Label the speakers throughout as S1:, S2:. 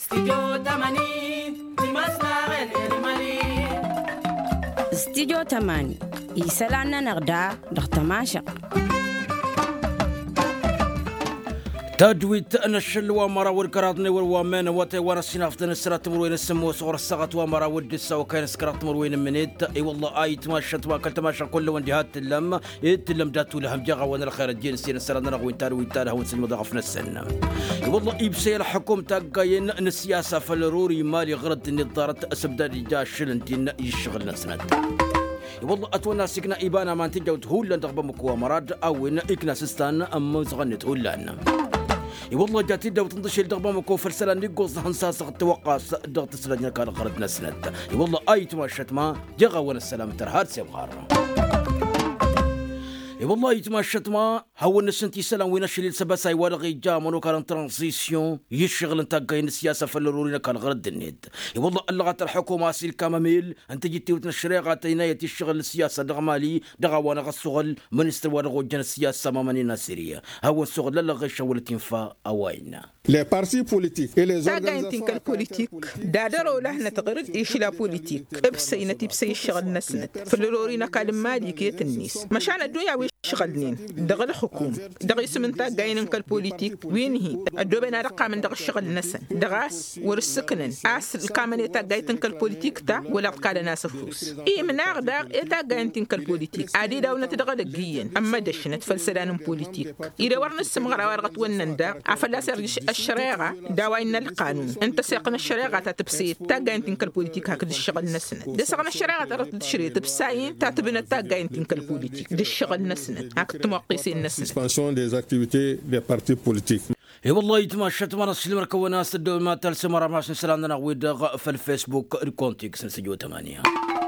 S1: استديو تماني يسالنا نغدا دغتماشق
S2: تجويد أن الشل ومرا والكرادني والوامان واتي وانا سينافتن السرات مروين السمو صغر السغط ومرا ودسا وكاين سكرات مروين منيت اي والله اي تماشت ما كنت ماشا كل وندهات تلم يتلم داتو لهم جاغا وانا الخير الجين سين السرات نرغوين تار ويتار هون سلم ضغفنا السنة اي والله يبسي الحكومة تاقاين ان السياسة فالروري مالي غرد النظارة اسبدال جا شلنتين يشغل نسند والله أتونا سكنا إبانا ما تجاوت هولا تغبى مكوا مراد أو إن إكنا سستان أما زغنت هولا والله جاتي داو تنتشل دغبا مكو فرسلا نيقوز هنساس توقاس دغت سلجنا كان غردنا سند والله اي تماشت ما جغا ولا السلام ترهاد سيبغار والله يتماشت ما هو النسنتي سلام وين الشليل سباساي ورغي جامونو كان ترانزيسيون يشغل انت كاين السياسه فلرورينا كان غرد النيد والله اللغه الحكومه سيل كاماميل انت جيتي وتنشريغا تينايه الشغل السياسه دغمالي دغا وانا غسغل منستر ورغو جن السياسه مامانينا سيريا هو السغل لا غش ولا تنفا اوينا
S3: les partis politiques et les
S4: organisations politiques دادروا لحنا تغرد ايش لا بوليتيك ابسينتي بسي الشغل نسنت فلرورينا كان مالي كيت الناس مشان الدنيا شغلين دغ الحكومة دغ اسم انت جايين كالبوليتيك وين هي الدوبنا رقم من دغ الشغل نسن دغاس ورسكنن اس الكامل تا جايتن كالبوليتيك تا ولا قال ناس فلوس اي من اغدغ اتا جايتن كالبوليتيك عادي داونا تدغ دقيين اما دشنت فلسلان بوليتيك اذا ورن السمغرا ورغت ونندا عفلا سرج الشريعه داوين القانون انت سيقنا الشريعه تتبسيت تا جايتن كالبوليتيك هكذا الشغل نسن دسقنا الشريعه ترد تشري تبساين تاتبنا تا جايتن كالبوليتيك دي الشغل نسن
S3: suspension des activités des partis politiques.
S2: اي والله يتماشت ما نصل مركو ناس الدول تلسي مرة ماشي سلامنا ويدغ في الفيسبوك الكونتيكس نسجو 8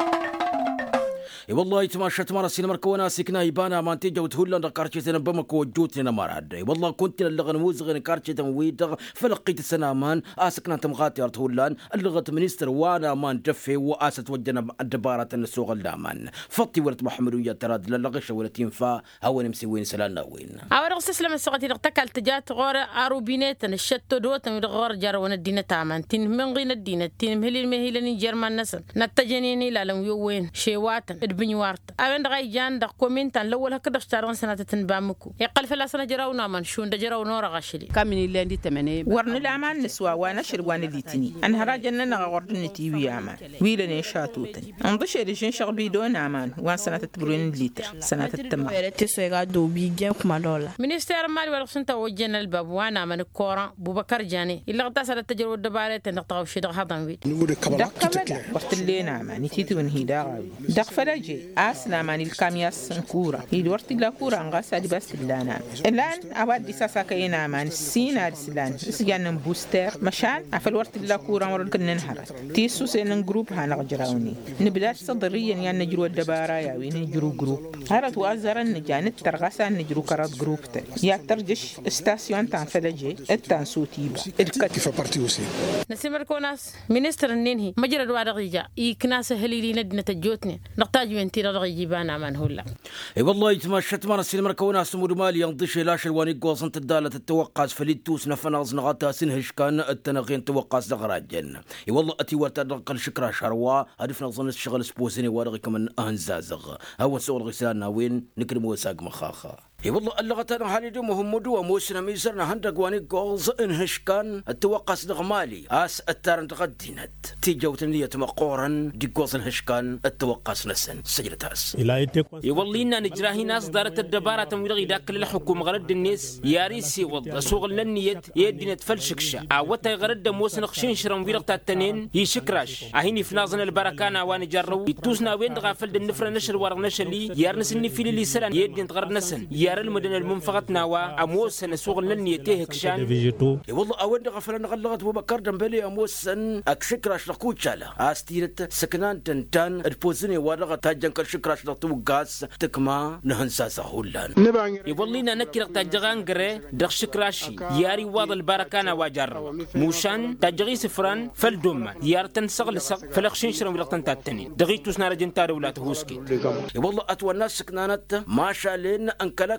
S2: اي والله يتماشت ما نصل مركو ناس كنا يبانا ما نتيجه وتهول لنا كارتشتنا بمك وجوتنا مراد اي والله كنت اللغه موزغ كارتشتنا ويدغ فلقيت السنامان اسكنا تمغاتي ارتهولان اللغه منستر وانا ما نجفي واست وجنا الدباره السوق الدامان فطي ولد محمديه تراد للغش ولا تنفا هو نمسي وين سلانا وين
S5: اور استسلم السقطي نقتكل تجات غور اروبينات الشتو دوت من غور جار وندينا تامان تن من غين الدين تن مهلين مهلين جرمان نسن نتجنيني لا لم يوين شيوات بنيوارت أبن دغاي جان دغ كومنتان لول هكذا اشتارون سنة تنبامكو يقل فلا سنة جراونا من شون دجراو نورا غاشلي
S1: كامني اللي عندي تمني
S4: ورن الأمان نسوا وانا شروان الليتني أنا هراجنا نغوردن تيوي أمان ويلني شاتوتن انضش رجين شغل بيدون أمان وان سنة تبرين الليتر سنة التما
S1: تسويغا دو بيجي كما دولا
S5: منستر مال ورسن توجنا الباب وانا من الكورة بوبكر جاني إلا غطاس على التجربة الدبارة نقطعوا شي دغ هضم ويد
S4: دقبلا وقت اللينا أمان يتيتو من هيدا دغ فلاجي أسلام عن الكامياس كورة يدورت لا كورة انغاس ادي بس لنا الان اودي ساسا كاينا مان سينا رسلان سجان بوستر مشان عفل ورت لا كورة مر كنا نهار تيسو سين جروب هنغجراوني نبدا صدريا يعني نجرو الدبارة يا وين نجرو جروب هرت وازرن جانت ترغسا نجرو كرات جروب يا ترجش استاسيون تاع فلاجي التان صوتيبا
S3: كيف بارتي وسي
S5: نسمر كوناس منستر نينهي مجرد وارغيجا يكناس هليلي ندنا تجوتني نحتاج من تيرا غيبانا من هلا
S2: اي والله يتمشت ما نسيل مركونا سمود مالي ينضش لاش الواني قوصنت الدالة التوقاس فليتوس نفناز نغاتا سنهش كان التنغين توقاس دغراجن اي والله اتي ورتدقل شكرا شروا هدفنا ظن الشغل سبوزيني وارغي كمان اهنزازغ هو سؤال غسلان وين نكرم وساق مخاخا اي والله اللغتنا حالي محمدو وموسنا ميزرنا هندق واني قوز انهش كان التوقاس دغمالي اس التارن تغدينت تيجوت نية مقورا دي قوز انهش كان التوقاس نسن سجلتاس
S6: يولي إننا نجراهي ناس دارت الدبارة تمويلغي داك للحكومة غرد الناس ياريسي والله سوغ لنيت يدينا تفلشكشا عوتا غرد موسن خشين شرم ويرغ تاتنين يشكراش اهيني في نازن البركانا واني جرو يتوسنا وين غافل النفر نشر ورغ نشلي يارنس اني في لي سلان يدين تغرد نسن يار المدن المنفقت ناوا اموسن سوغ لنيته كشان
S2: والله اوين غفل نغلغت بكر دمبلي اموسن اكشكراش لقوتشالا استيرت سكنان تنتان البوزني ورغ تاجن كشكراش توقاس تكما نهنساسا هولان
S6: يولينا نكير تاجغان غري دغ شكراشي ياري واض البركانا واجر موشان تاجغي سفران فالدم يار تنسغل سق فلخشين شرم وقتن تاتني دغيتوس نار جنتار ولا تهوسكي
S2: والله اتوا الناس سكنانت ما شالين انكلك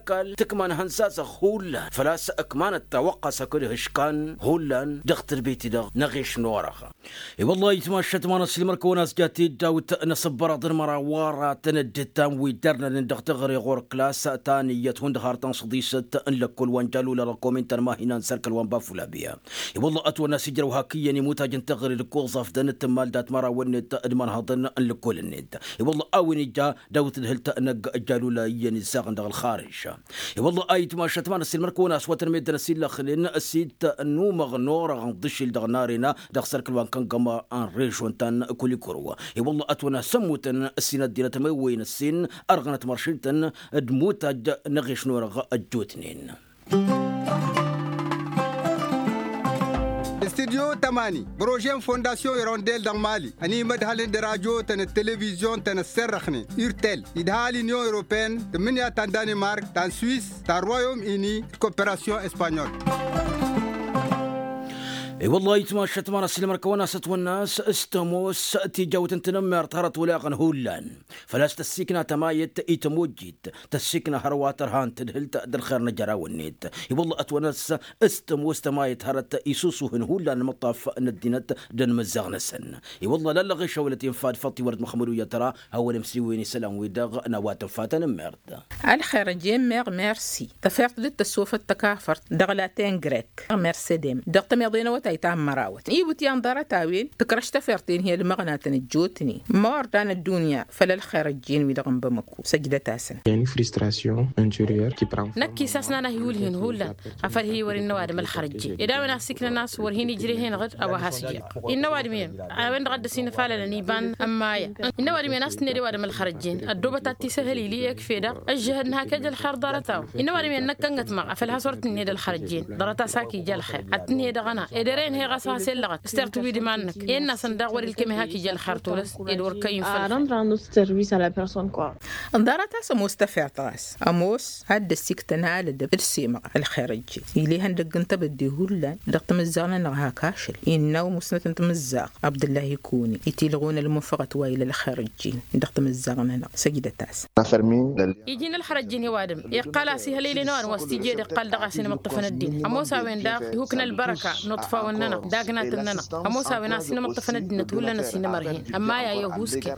S2: نكال تكمان هنساسة خولان فلاس أكمان التوقع سكره هشكان هولان دغت البيت دغ نغيش نورخا والله يتماشت ما نسلي مركوناس جاتي داوت نصبر ضرمرا وارا تندتام ويدرنا ندغت غري غور كلاس تانية هند هارتان صديسة ان لكل وانجالو لركومنتر ما هنا نسركل وان بافولا بيا والله اتونا سجر وهاكيا نموتا جنتغري الكوظف دنت مال دات مرا ونت ادمان هضن ان لكل الند والله اوين جا داوت الهلتا نق جالو لا ينزاغ دغ الخارج والله ايت ما شتمان نسلي مركوناس وترميد نسيل خلين السيت نو مغنور غندش دغ نارنا دغ سركل وان كان قما ان ريجون تان كل كروه والله اتونا سموتن السنه ديالت ما وين السن ارغنت مرشلتن دموت نغيش نور الجوتنين
S7: استوديو تماني بروجين فونداسيون يرونديل دان مالي اني مدهالين دي راديو تن التلفزيون تن السرخني يرتل يدهالي نيو اوروبيان تمنيا تان دانمارك تان سويس تان رويوم اني كوبيراسيون اسبانيول
S2: والله يتماشت ما نسلي مركونا ستوناس استموس تجاوت تنمر طهرت ولاغن هولان فلاست السكنة تمايت ايتموجيت تسكنة هرواتر هان تدهلت دالخير نجرا والنيت والله اتوناس استموس تمايت هرت ايسوسوهن هولان مطاف ندينت دن مزاغنسن والله لا غيش ولتين فاد فطي ورد محمد يا ترى هو المسيويني سلام ويدغ نوات فاتن مرد
S4: الخير جيم ميرسي تفرت للتسوف التكافرت دغلاتين غريك ميرسي ديم دغت ميضينا تام مراوت ايبوتي انظر تاويل تكرش تفرتين هي المغنات الجوتني موردان الدنيا فلا الخير الجين ويدغن بمكو سجدة تاسن
S8: يعني فريستراسيون انتيريور كي برام
S5: نكي ساسنا نهيولهن هولا افر هي وري النوادم الخرجي اذا وانا سكن الناس ورهين يجريهن غد او هاسجي النوادم وين غد سين فالا نيبان امايا النوادم ناس ندي وادم الخرجين الدوبه تي سهلي لي يكفي دا الجهدنها كج الخير دارتاو النوادم نكنت ما افلها صورت ندي الخرجين دارتا ساكي جال خير اتني دغنا ادرين هي غاسها سلغت استرتو بيدي مانك ان صندوق وري الكمي هاكي جال خرطولس ادور كاين
S9: rendre un autre service à la personne quoi
S4: انظرت مستفع طاس اموس هاد السكتنا على السيمه الخارجي اللي هندق انت بدي هولا دقت مزانا نغها كاشل انه مسنت انت مزاق عبد الله يكوني يتلغون المنفقه ويل الخارجي دقت مزانا سجدة تاس
S5: يجينا الخرجين يوادم يقال سي هليل نور واستيجي قال دغاسين مطفن الدين اموس وين داق هوكنا البركه نطفه وننا داقنا تننا اموس وين ناسين مطفن الدين تقول نسينا مرهين اما يا يهوسكي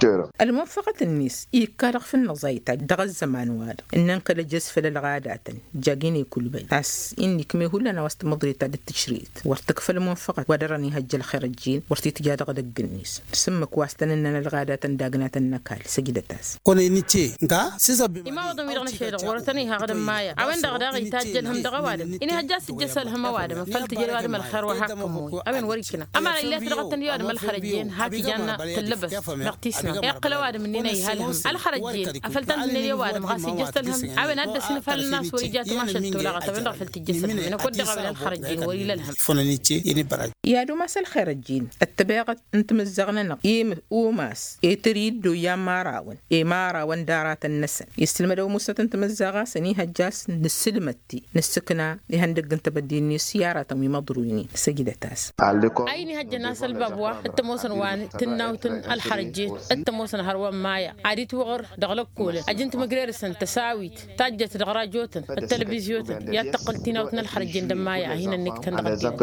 S4: المنفقه النيس يكرغ في النزيت دغ الزمان واد انك لجس في الغادات جاقيني كل بيت بس انك ما هو لنا واستمضري تاع التشريط ورتك في المنفقه ودرني هج الخرجين ورتي تجاد دغ النيس سمك واستننا الغادات داقنا النكال سجدة تاس
S10: كوني نيتي نكا سيزا
S5: ما وضم يرغن شيء ورتني ها غدم مايا عوين دغ يتاجلهم دغ وادم اني هجاس جسلهم وادم فلت جري وادم الخير وهاكم عوين وريكنا اما اللي ترغتني وادم الخرجين هاكي جانا تلبس نقتيسنا يقل وادم مننا يهلهم الخرجين افلتن اللي وادم غاسي جستلهم عوين ادس نفل الناس وريجات ما شلتو لغت بندر فلت جسلهم انا كنت قبل الخرجين وري لهم
S10: فنانيتي يعني برا
S4: يا دو مسل خرجين التباغت انت مزغنا يم وماس يتريد يا ماراون ماراون دارات النسن يستلم دو موسى انت مزغا سني هجاس نسلمتي نسكنا يهندق انت بديني سياره تمي مضرويني سجدة تاس
S5: عيني هج الناس البابوا التموسن وان تناوتن الخرجين التموسن هروان مايا عاديت وغر دغلق كوله اجنت مقريرسن تساويت تاجت دغراجوتن التلفزيون يا تقلتيناوتن الخرجين دمايا هنا نكتن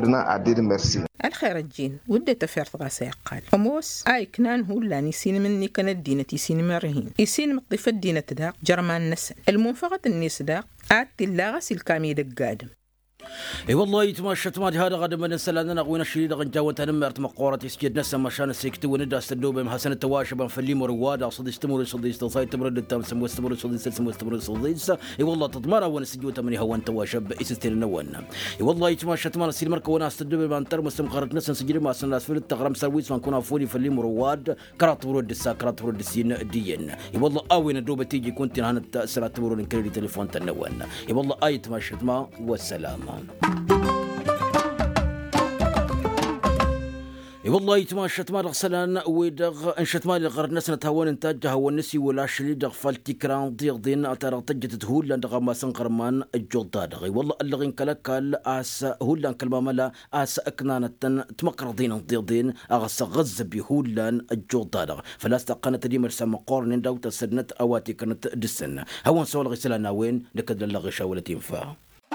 S5: دغدين الخرجين ودي تفرط غاسا قال اموس اي كنان هو لاني سين مني كان الدينه سين مرهين يسين مطيف الدينه داق جرمان نسن المنفقه الناس داق اتي لا غسل كامي دقادم
S2: اي والله يتمشت ما هذا غدا من سلاننا نغوينا الشريد غنجاو تنمرت مقورة يسجد نسا مشان السيكت وندا استدوب محسن التواشب فليم رواد صدي استمر صدي استطاي تمرد التام سمو استمر صدي سمو استمر صدي اي والله تضمر ونسجو تمني هو انت واشب يستير نونا اي والله يتمشت ما نسير مركه وانا استدوب بانتر مستمقرت نسا سجل ما سن في التغرم سرويس ما كنا فولي فليم رواد كرات ورد الساكرات ورد السين دين اي والله اوين دوبه تيجي كنت هانت سرات تمرون كريدي تليفون تنونا اي والله اي تمشت ما والسلام والله يتماشت مال غسلان ويدغ انشت مال غرد ناس نتهون انتاجها والنسي ولا شلي دغ فالتكران ضيق دين اترى طجت تهول لان دغ ما سنقرمان الجلطادغي والله اللغين كلكال اس هولان كلمه ملا اس اكنانتن تمقرضين ضيق دين اغس غز بهولان الجلطادغ فلا استقنت دي مرسم قورن دو تسدنت اواتي كانت دسن هون سوال غسلان وين لكد اللغي شاولتين فا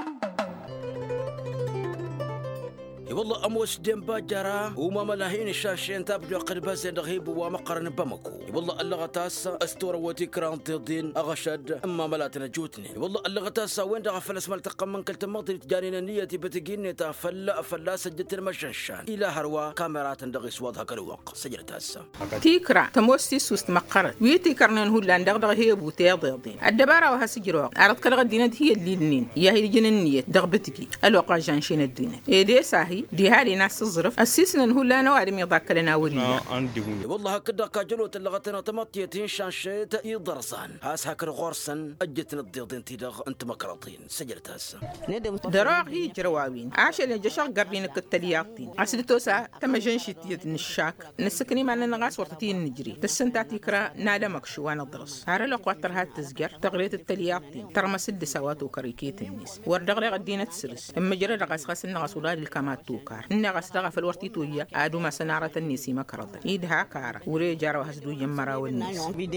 S2: والله أموس دين باجرا وما ملاهين الشاشين تابجو قرباز رغيب ومقرن بمكو والله اللغة تاسا استورة وتكران تضين أغشد أما ملاتنا جوتني والله اللغة تاسا وين دغ فلس ملتقى من كل تماطي تجانينا نية بتجيني تافلا سجت المششان إلى هروا كاميرات دغ سوادها كالوق سجل تاسا
S4: تيكرا تموسي سوست مقرن ويتيكرنين هولان دغ هي بوتي ضيضين الدبارة وهسجروا عرض كالغ دينة هي الليلنين يا هي جننية دغ بتجي الوقع جانشين الدينة إيدي ساهي دي هذه ناس الظرف أسسنا نقول لا نوارم يضاك لنا وليا
S2: والله كده كاجلو تلغتنا تمطيتين شانشيت يضرسان هاس هاكر غورسن أجتنا الضيضين تيدغ أنت مكرطين سجلت هسا
S4: دراغ هي جرواوين عاشا لجشاق قربين كالتلياقتين عسلتوسا تم جنشت يد الشاك نسكني معنا نغاس ورطتين نجري تسنتاتي كرا نادا مكشوان الضرس عارا لقواتر هات تزجر تغريت التلياقتين ترى مسد سوات وكريكيت الناس وردغري غدينا تسرس اما جرى رغاس غاس النغاس ولاد الكامات توكار إن غسلغ في الورتي تويا عادو ما سنارة النسي مكرض إيدها كارا وري جارو هسدو يمرا والناس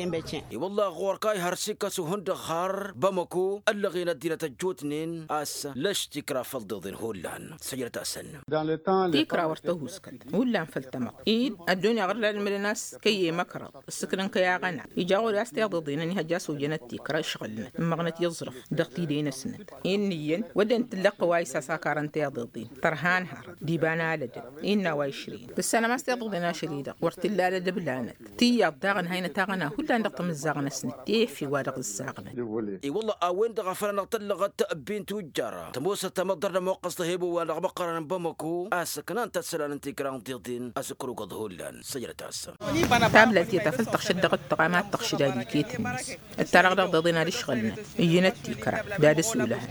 S2: والله غوركاي هرسيكا سوهند خار بمكو اللغينا دينة الجوتنين اس لش تكرا فلضضين هولان سجلة أسن
S4: تكرا ورتهوس كد هولان فلتمق إيد الدنيا غير المرناس كي مكرض السكرن كيا غنى يجاو راستي ضضين اني هجاسو جنت تكرا شغلنا مغنت يظرف دغتي دينا سنت إنيين ودن تلقى وايسا ساكارن تيضضين ترهان ديبانا لدى إنا وعشرين بس أنا ما استيقظنا شريدة ورتلا لدى بلانت تي الضاغن هاينا تاغنا هلا نقطم الزاغنة سنتي في وادغ الزاغنة
S2: اي والله اوين دغ فرنا طلغت بين توجارة تموسى تمضر موقص هيبو ولا بقرا بمكو اسكنان تسلان انت كران تيضين اسكرو قد هولان سجلة تاسا
S4: تابلت يتفلتق شدغ الطقامات تخشدا لكيت الناس الترغ ضدنا لشغلنا ينتي كرا دادس ولها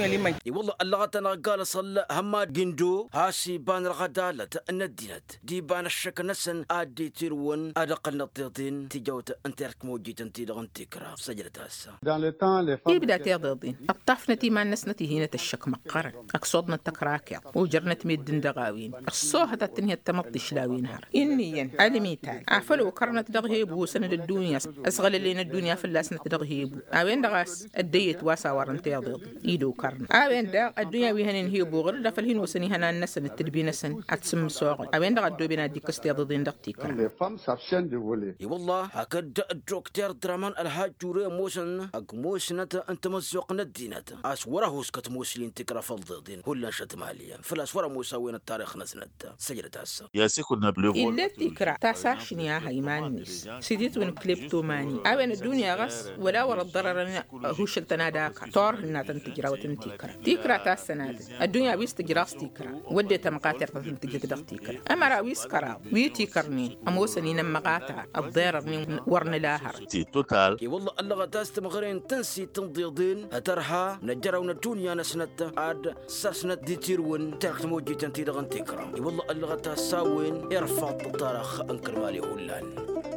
S2: اي والله اللغتنا قال صلى هما جندو هاسي بان رغدالة الندينت دي بان الشك نسن ادي تيرون ادقل نطيطين تجوت انت رك موجيت انت لغن تكرا سجلت هسا
S4: يبدا تيضين الطفنتي ما نسنتي هنا الشك مقرن اقصدنا التكراكع وجرنت ميدن دغاوين الصوه تنهي التمطي شلاوين هر انيا علميتال عفلو كرنت دغهيبو سند الدنيا اصغل لين الدنيا فلاسنه دغهيبو اوين دغاس الديت واسا ورنت يضيض ايدو كرن اوين دا الدنيا ويهن هيبو غير دفلهن وسني هنا الناس التلبينة سن أتسم سوق أبين دغدو بنا ديك استيضين دقتيكا
S2: والله هكذا الدكتور درامان الهاج جوري موسن موسنة انت مزوق ندينة اسوره وسكت موسلين تكرا فلضين هلا شت ماليا فالاسوره موسوين التاريخ نسنت سجلت هسه
S11: يا سيكون بلو
S4: إلا تكرا تاسع شنيا هايمان نيس سيديت وين كليبتوماني أبين الدنيا غس ولا ورا الضرر هوش التناداك طور هنا تنتجرا وتنتكرا تكرا تاسناد الدنيا بيستجراس تكرا وديت مقاتل تنتج دقتيكرا أما راويس كرا ويتيكرني أموسني نمقاتا الضرر ورن لاهر
S2: توتال والله اللغة تستمغرين تنسي تنضيضين هترها نجرا ونجونيا نسنت عاد ساسنت دي تيرون تاخت موجي تنتي دغن تكرا والله اللغة تساوين يرفع الطارخ انكر مالي هولان